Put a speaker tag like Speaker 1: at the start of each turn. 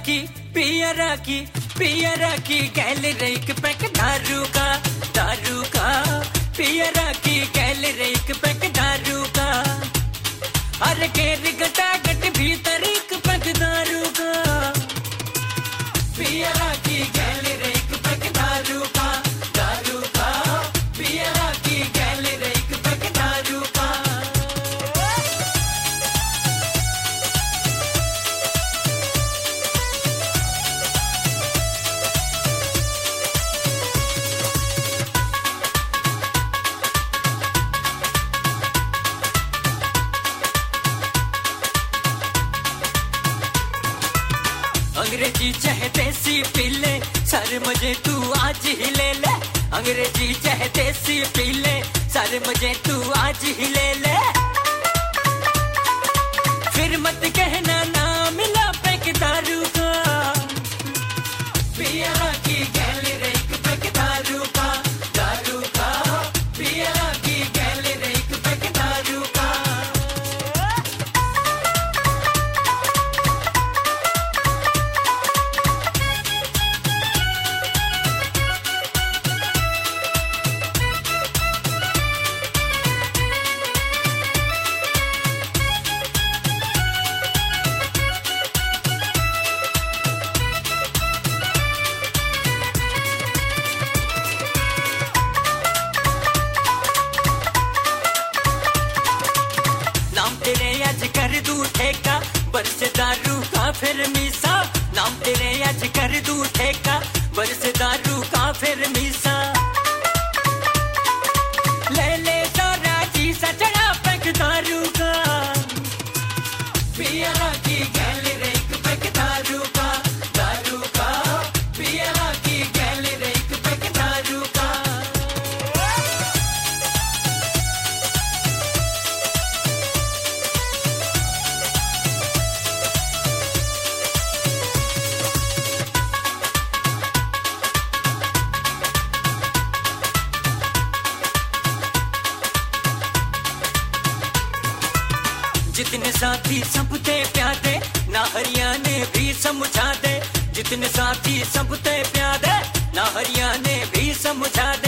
Speaker 1: पियरा की गैल रेक पैक दारू का पियरा की गैल रेक पैक दारू का अरे केर गटा गट भीतर एक पैक दारू का पियरा की गैल रेक पैक दारू का पियरा की गैल रेक पैक दारू का। अंग्रेजी चाहे देसी पी ले सारे मजे तू आज ही ले ले। अंग्रेजी चाहे देसी पी ले सारे मजे तू आज ही ले ले। फिर मत कहना ना मिला पैक दारू का पियरा की गैल रेक पैक दारू का पियरा की गैल रेक पैक दारू का। कर दूं ठेका बरस दारू का फिर मीसा। नाम तेरे आज कर दूं ठेका बरस दारू का फिर मीसा। ले ले सारा चीसा चढ़ा पैक दारू का पियरा की गैल रेक पैक दारू का पियरा की गैल रेक पैक दारू का। जितने साथी सबते प्यादे ना हरियाणे भी समझा दे। जितने साथी सबते प्यादे ना हरियाणे भी समझा दे।